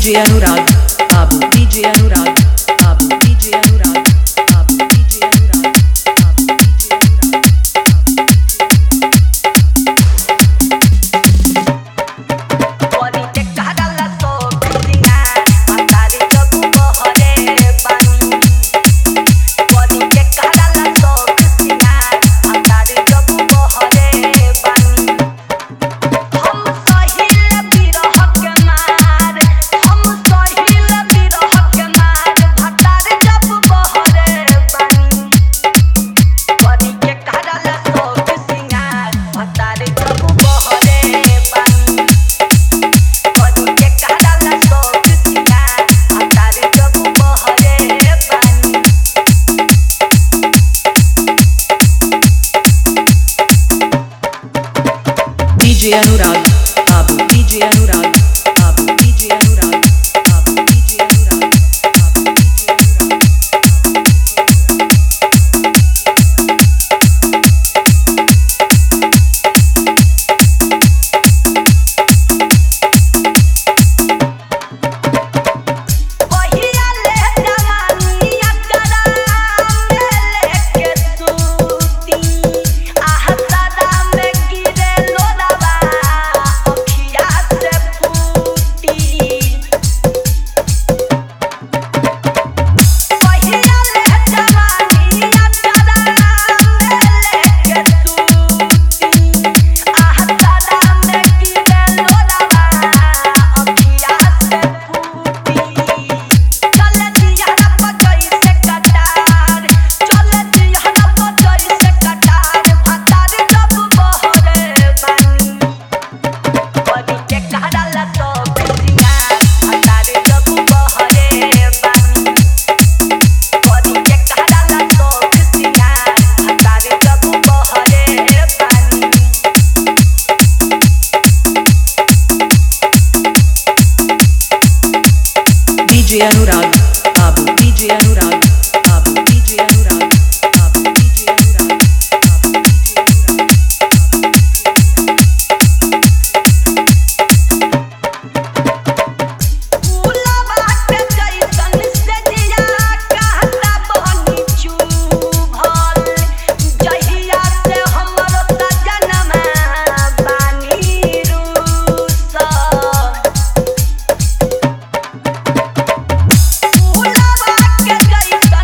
DJ Anurag, Babu DJ Anurag, Babu DJ Anurag, Babu DJ Anurag, Babu DJ Anurag. DJ Anurag, Babu DJ Anurag, Babu DJ Anurag, Babu DJ Anurag, Babu DJ Anurag. DJ Anurag, Babu DJ Anurag, Babu DJ Anurag, Babu DJ Anurag, Babu DJ Anurag. Ula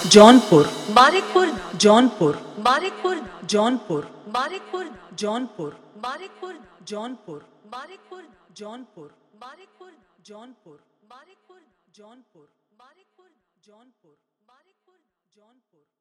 Jaunpur Barikpur Jaunpur Barikpur Jaunpur Barikpur Jaunpur Barikpur Jaunpur Barikpur Jaunpur Barikpur Jaunpur Barikpur Jaunpur Barikpur Jaunpur Barikpur Jaunpur